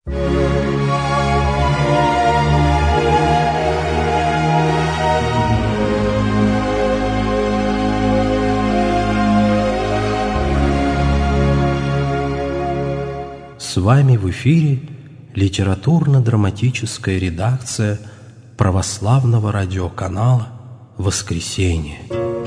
С вами в эфире литературно-драматическая редакция православного радиоканала «Воскресенье».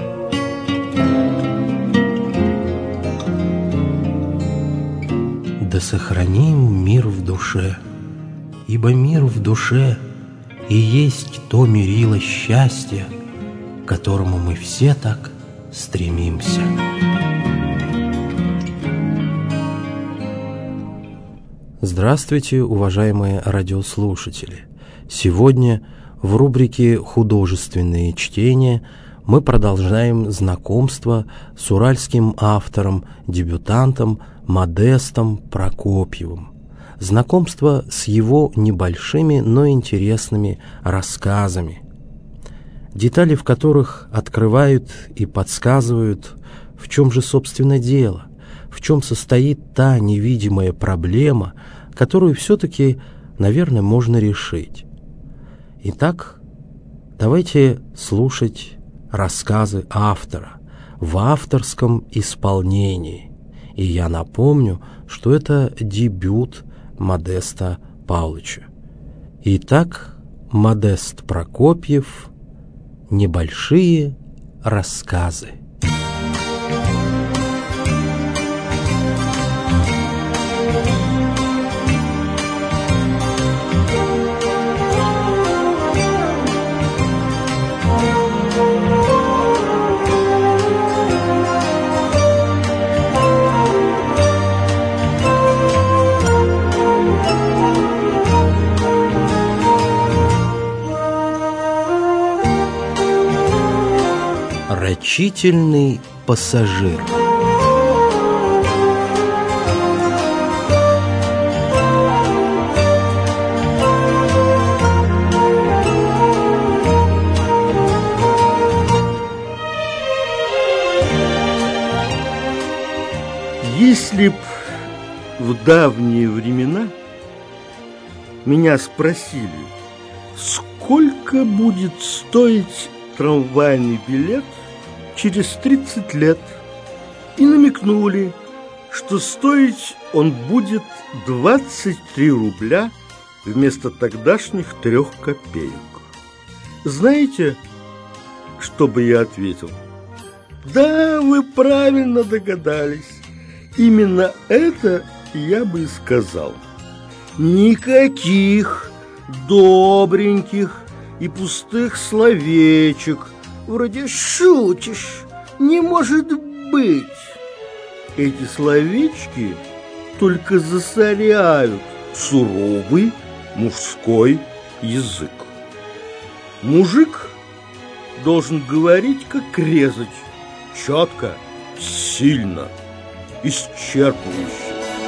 Да сохраним мир в душе, ибо мир в душе и есть то мерило счастья, к которому мы все так стремимся. Здравствуйте, уважаемые радиослушатели! Сегодня в рубрике «Художественные чтения» мы продолжаем знакомство с уральским автором, дебютантом Модестом Прокопьевым. Знакомство с его небольшими, но интересными рассказами, детали в которых открывают и подсказывают, в чем же, собственно, дело, в чем состоит та невидимая проблема, которую все-таки, наверное, можно решить. Итак, давайте слушать рассказы автора в авторском исполнении. И я напомню, что это дебют Модеста Павловича. Итак, Модест Прокопьев «Небольшие рассказы». Рачительный пассажир. Если б в давние времена меня спросили, сколько будет стоить трамвайный билет через 30 лет, и намекнули, что стоить он будет 23 рубля вместо тогдашних 3 копеек. Знаете, что бы я ответил? Да, вы правильно догадались. Именно это я бы и сказал. Никаких добреньких и пустых словечек, вроде «шутишь», «не может быть». Эти словечки только засоряют суровый мужской язык. Мужик должен говорить, как резать, четко, сильно, исчерпывающе.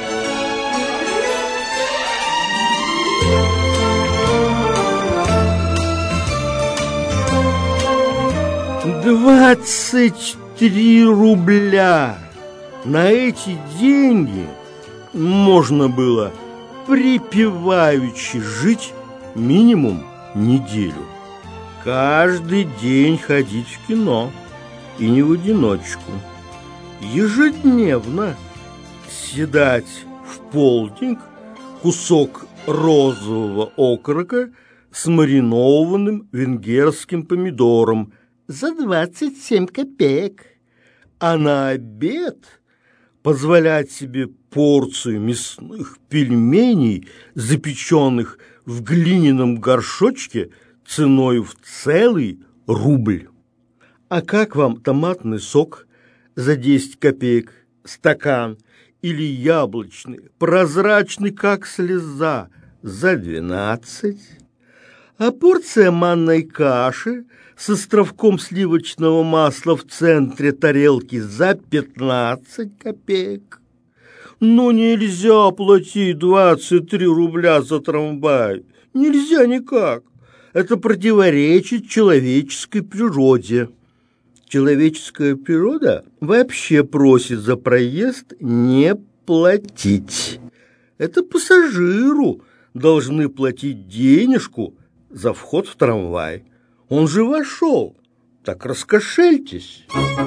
23 рубля. На эти деньги можно было припеваючи жить минимум неделю. Каждый день ходить в кино, и не в одиночку. Ежедневно съедать в полдник кусок розового окорока с маринованным венгерским помидором за 27 копеек, а на обед позволять себе порцию мясных пельменей, запеченных в глиняном горшочке ценой в целый рубль. А как вам томатный сок за 10 копеек стакан или яблочный, прозрачный, как слеза, за 12? А порция манной каши с островком сливочного масла в центре тарелки за 15 копеек? Ну, нельзя платить 23 рубля за трамвай. Нельзя никак. Это противоречит человеческой природе. Человеческая природа вообще просит за проезд не платить. Это пассажиру должны платить денежку за вход в трамвай. Он же вошел, так раскошельтесь.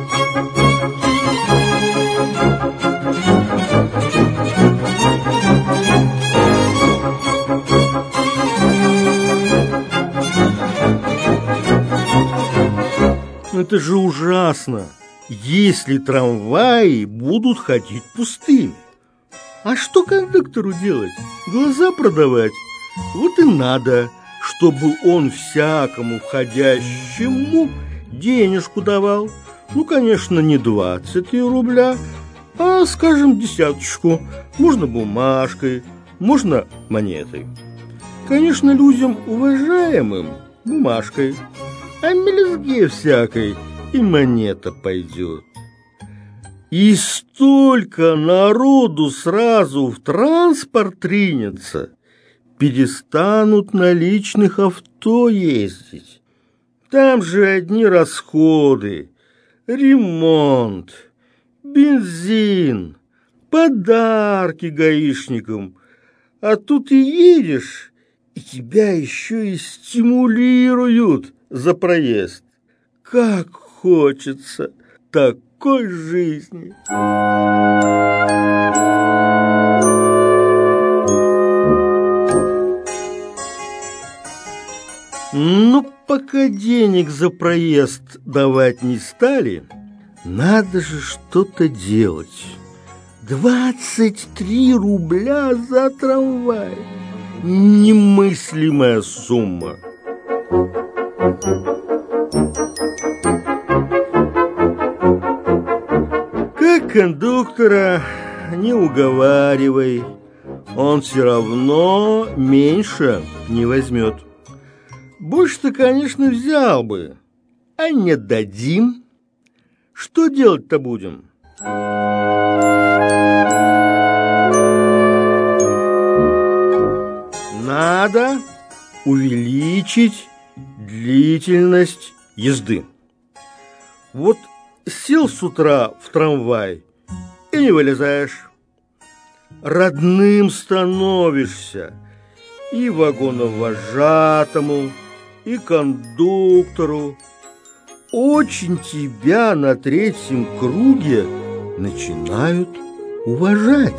Это же ужасно, если трамваи будут ходить пустыми. А что кондуктору делать? Глаза продавать? Вот и надо, чтобы он всякому входящему денежку давал. Ну, конечно, не 20 рубля, а, скажем, десяточку. Можно бумажкой, можно монетой. Конечно, людям уважаемым бумажкой, а мелюзге всякой и монета пойдет. И столько народу сразу в транспорт ринется, перестанут на личных авто ездить. Там же одни расходы, ремонт, бензин, подарки гаишникам. А тут и едешь, и тебя еще и стимулируют за проезд. Как хочется такой жизни. Но пока денег за проезд давать не стали, надо же что-то делать. 23 рубля за трамвай. Немыслимая сумма. Как кондуктора не уговаривай, он все равно меньше не возьмет. Больше-то, конечно, взял бы, а не дадим. Что делать-то будем? Надо увеличить длительность езды. Вот сел с утра в трамвай и не вылезаешь. Родным становишься и вагоновожатому, и кондуктору. Очень тебя на третьем круге начинают уважать.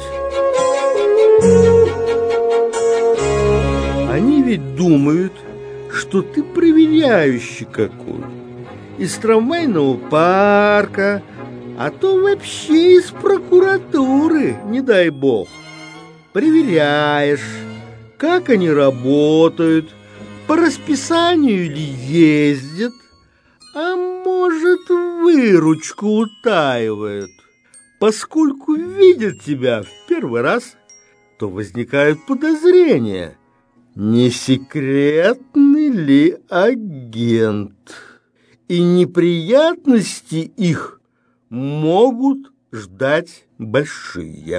Они ведь думают, что ты проверяющий какой. Из трамвайного парка, а то вообще из прокуратуры, не дай бог. Проверяешь, как они работают, по расписанию ли ездят, а может, выручку утаивают. Поскольку видят тебя в первый раз, то возникают подозрения, не секретный ли агент. И неприятности их могут ждать большие.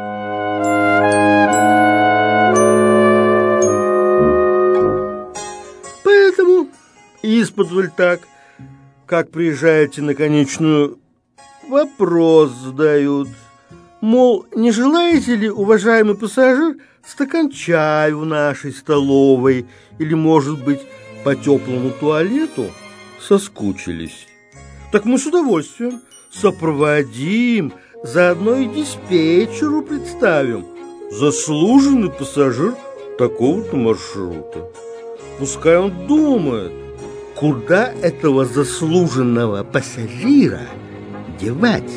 Поэтому исподволь так, как приезжаете на конечную, вопрос задают. Мол, не желаете ли, уважаемый пассажир, стакан чая в нашей столовой или, может быть, по теплому туалету? Соскучились. Так мы с удовольствием сопроводим, заодно и диспетчеру представим. Заслуженный пассажир такого-то маршрута. Пускай он думает, куда этого заслуженного пассажира девать.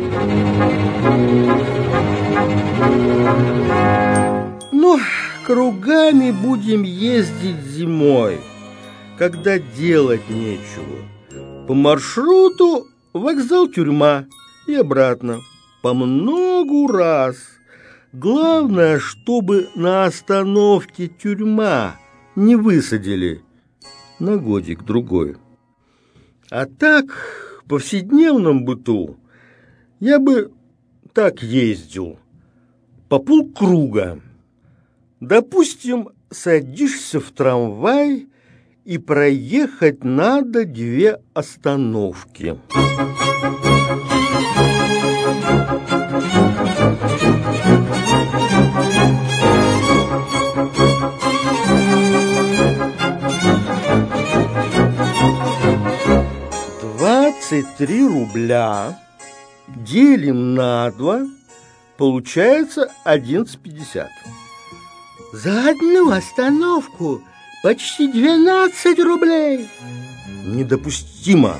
Ну, кругами будем ездить зимой, когда делать нечего. По маршруту вокзал-тюрьма и обратно. По многу раз. Главное, чтобы на остановке тюрьма не высадили на годик-другой. А так, в повседневном быту я бы так ездил, по полкруга. Допустим, садишься в трамвай, и проехать надо 2 остановки. 23 рубля делим на 2, получается 11,50. За одну остановку почти 12 рублей. Недопустимо.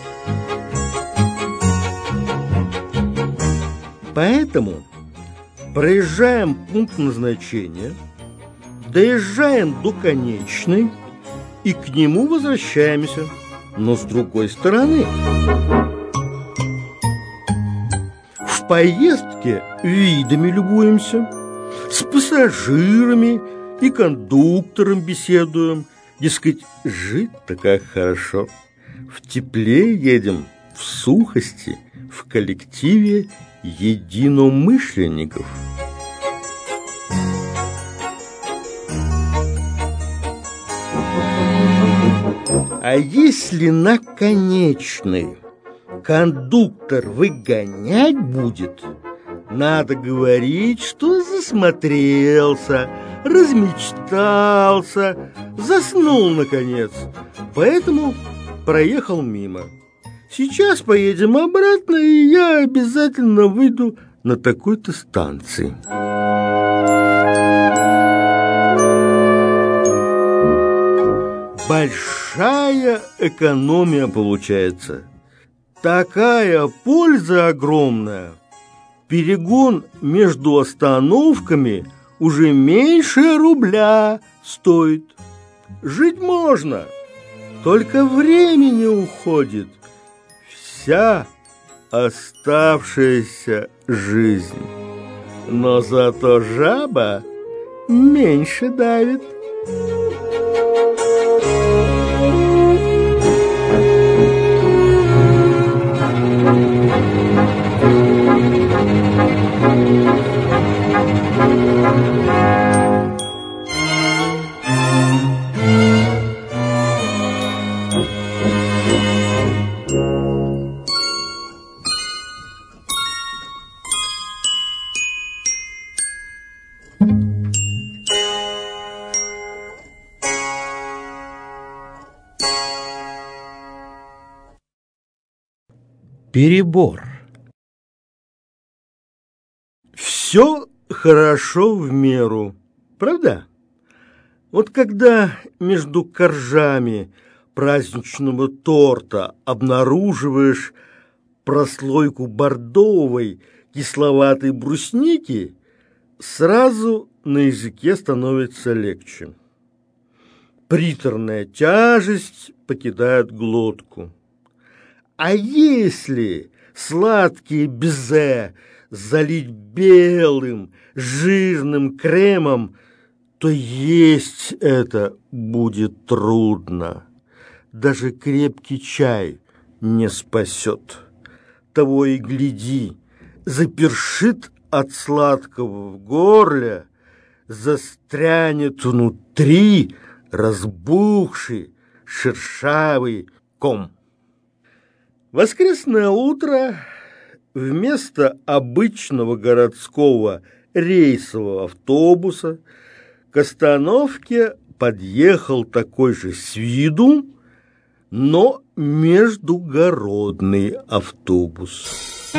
Поэтому проезжаем пункт назначения, доезжаем до конечной и к нему возвращаемся, но с другой стороны. В поездке видами любуемся, с пассажирами и кондуктором беседуем. Дескать, жить-то как хорошо. В тепле едем, в сухости, в коллективе единомышленников. А если на конечной кондуктор выгонять будет, надо говорить, что засмотрелся, размечтался, заснул наконец, поэтому проехал мимо. Сейчас поедем обратно, и я обязательно выйду на такой-то станции. Большая экономия получается. Такая польза огромная. Перегон между остановками уже меньше рубля стоит. Жить можно, только времени уходит. Вся оставшаяся жизнь. Но зато жаба меньше давит. Перебор. Все хорошо в меру, правда? Вот когда между коржами праздничного торта обнаруживаешь прослойку бордовой кисловатой брусники, сразу на языке становится легче. Приторная тяжесть покидает глотку. А если сладкие безе залить белым жирным кремом, то есть это будет трудно. Даже крепкий чай не спасет. Того и гляди, запершит от сладкого в горле, застрянет внутри разбухший шершавый ком. Воскресное утро вместо обычного городского рейсового автобуса к остановке подъехал такой же с виду, но междугородный автобус.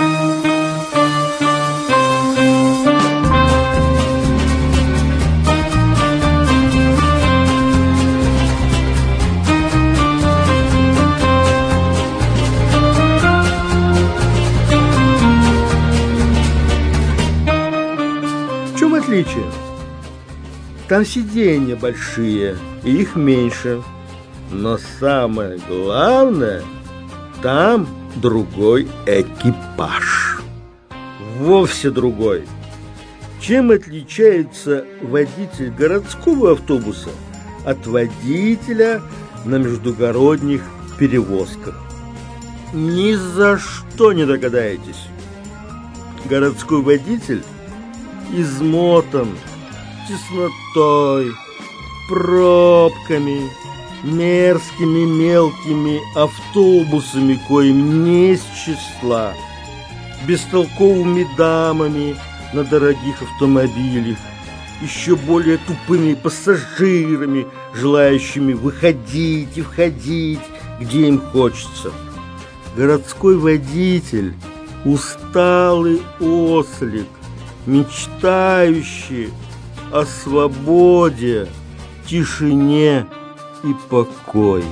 Отличие. Там сиденья большие, и их меньше. Но самое главное, там другой экипаж. Вовсе другой. Чем отличается водитель городского автобуса от водителя на междугородних перевозках? Ни за что не догадаетесь. Городской водитель измотан теснотой, пробками, мерзкими мелкими автобусами, коим не с числа, бестолковыми дамами на дорогих автомобилях, еще более тупыми пассажирами, желающими выходить и входить, где им хочется. городской водитель, усталый ослик, мечтающий о свободе, тишине и покое.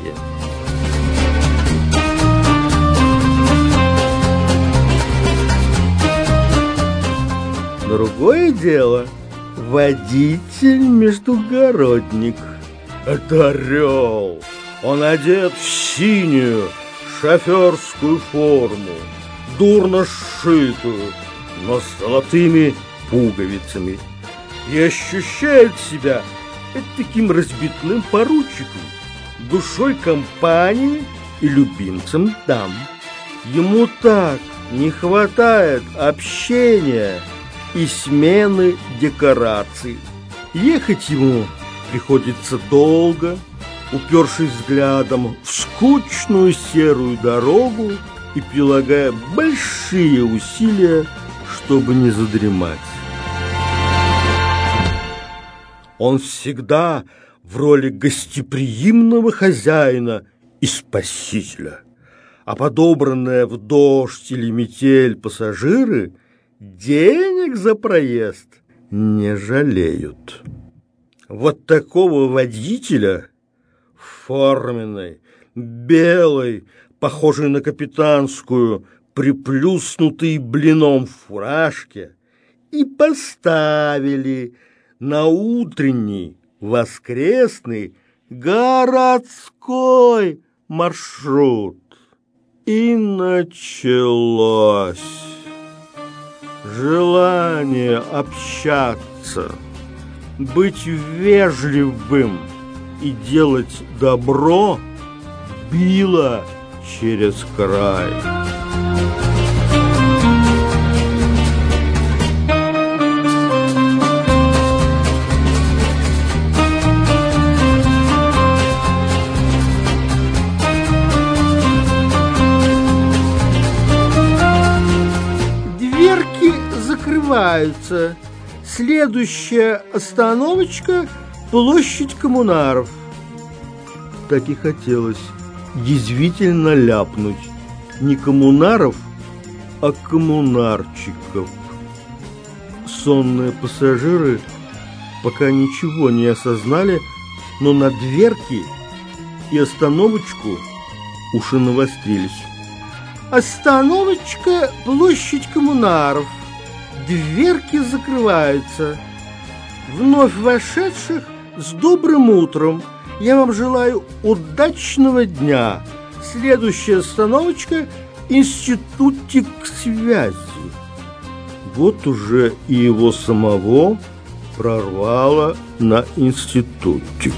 Другое дело — водитель-междугородник. Это орел. Он одет в синюю шоферскую форму, дурно сшитую, но с золотыми пуговицами, и ощущает себя таким разбитным поручиком, душой компании и любимцем дам. Ему так не хватает общения и смены декораций. Ехать ему приходится долго, упершись взглядом в скучную серую дорогу и прилагая большие усилия, чтобы не задремать. Он всегда в роли гостеприимного хозяина и спасителя, а подобранные в дождь или метель пассажиры денег за проезд не жалеют. Вот такого водителя в форменной, белой, похожей на капитанскую, приплюснутой блином в фуражке, и поставили на утренний, воскресный, городской маршрут. И началось. Желание общаться, быть вежливым и делать добро било через край. Закрываются. Следующая остановочка – площадь коммунаров. Так и хотелось действительно ляпнуть не коммунаров, а коммунарчиков. Сонные пассажиры пока ничего не осознали, но на дверки и остановочку уши навострились. Остановочка – площадь коммунаров. Дверки закрываются. Вновь вошедших с добрым утром. Я вам желаю удачного дня. Следующая остановочка – институтик связи. Вот уже и его самого прорвало на институтик.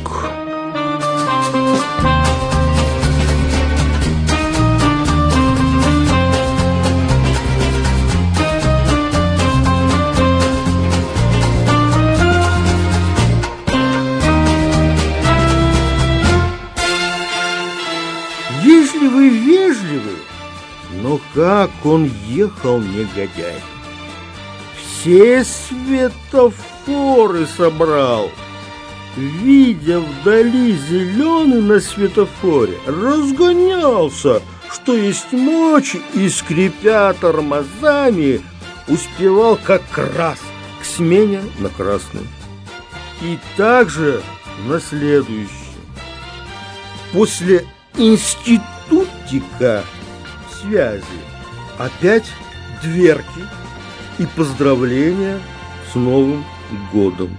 Вежливый, но как он ехал, негодяй! Все светофоры собрал. Видя вдали зеленый на светофоре, разгонялся, что есть мочи, и, скрипя тормозами, успевал как раз к смене на красный. И также на следующий. После институтика связи опять дверки и поздравления с Новым годом.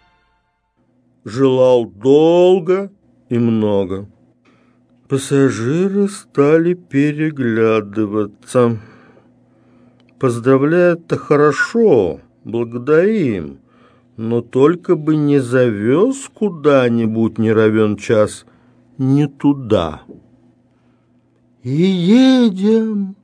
Желал долго и много. Пассажиры стали переглядываться. Поздравляют-то хорошо, благодарим, но только бы не завез куда-нибудь не равен час не туда. И едем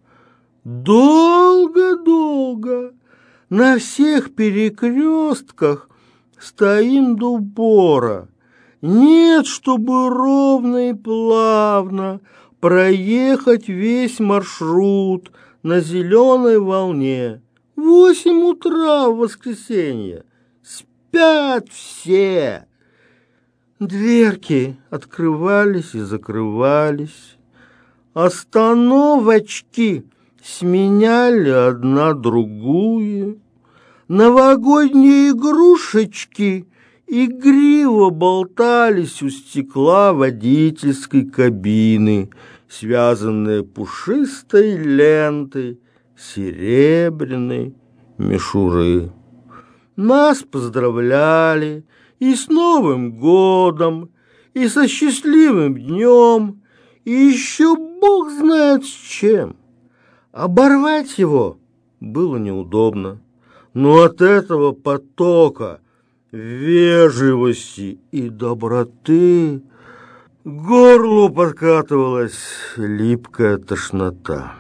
долго-долго, на всех перекрестках стоим до упора. Нет, чтобы ровно и плавно проехать весь маршрут на зеленой волне. 8 утра в воскресенье. Спят все. Дверки открывались и закрывались. Остановочки сменяли одна другую. Новогодние игрушечки игриво болтались у стекла водительской кабины, связанные пушистой лентой серебряной мишуры. Нас поздравляли и с Новым годом, и со счастливым днем, и еще Бог знает с чем. Оборвать его было неудобно, но от этого потока вежливости и доброты к горлу подкатывалась липкая тошнота.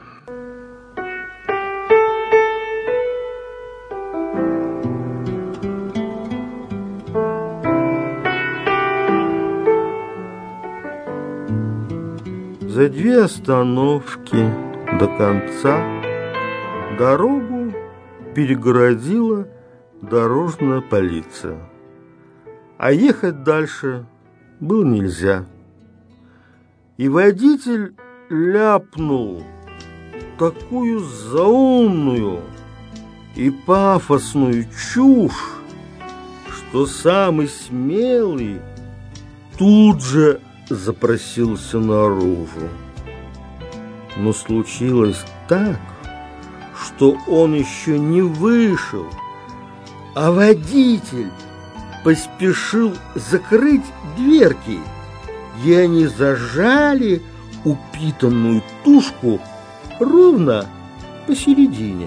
За 2 остановки до конца дорогу перегородила дорожная полиция, а ехать дальше было нельзя. И водитель ляпнул такую заумную и пафосную чушь, что самый смелый тут же запросился наружу. Но случилось так, что он еще не вышел, а водитель поспешил закрыть дверки, и они зажали упитанную тушку ровно посередине.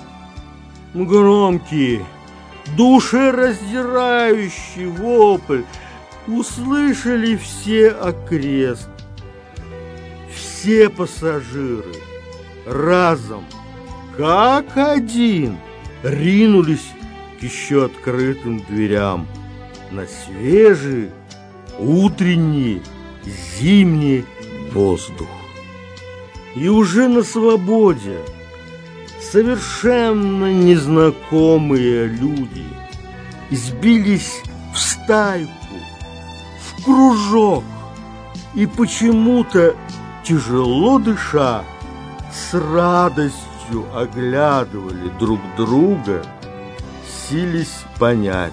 Громкий, душераздирающий вопль услышали все окрест. Все пассажиры разом, как один, ринулись к еще открытым дверям на свежий утренний зимний воздух. И уже на свободе совершенно незнакомые люди сбились в стайку, в кружок, и почему-то, тяжело дыша, с радостью оглядывали друг друга, сились понять,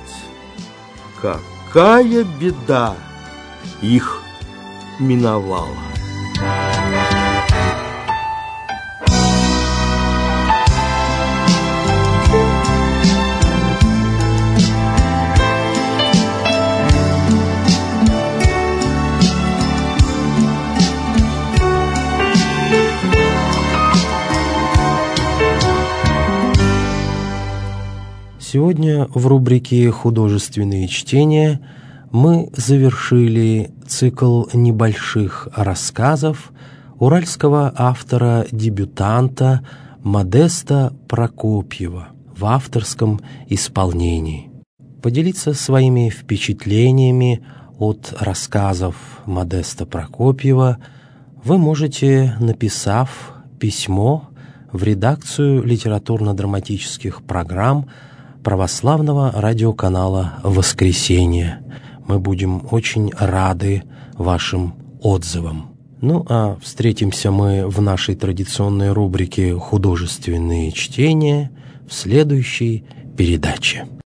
какая беда их миновала. Сегодня в рубрике «Художественные чтения» мы завершили цикл небольших рассказов уральского автора-дебютанта Модеста Прокопьева в авторском исполнении. Поделиться своими впечатлениями от рассказов Модеста Прокопьева вы можете, написав письмо в редакцию литературно-драматических программ православного радиоканала «Воскресенье». Мы будем очень рады вашим отзывам. Ну а встретимся мы в нашей традиционной рубрике «Художественные чтения» в следующей передаче.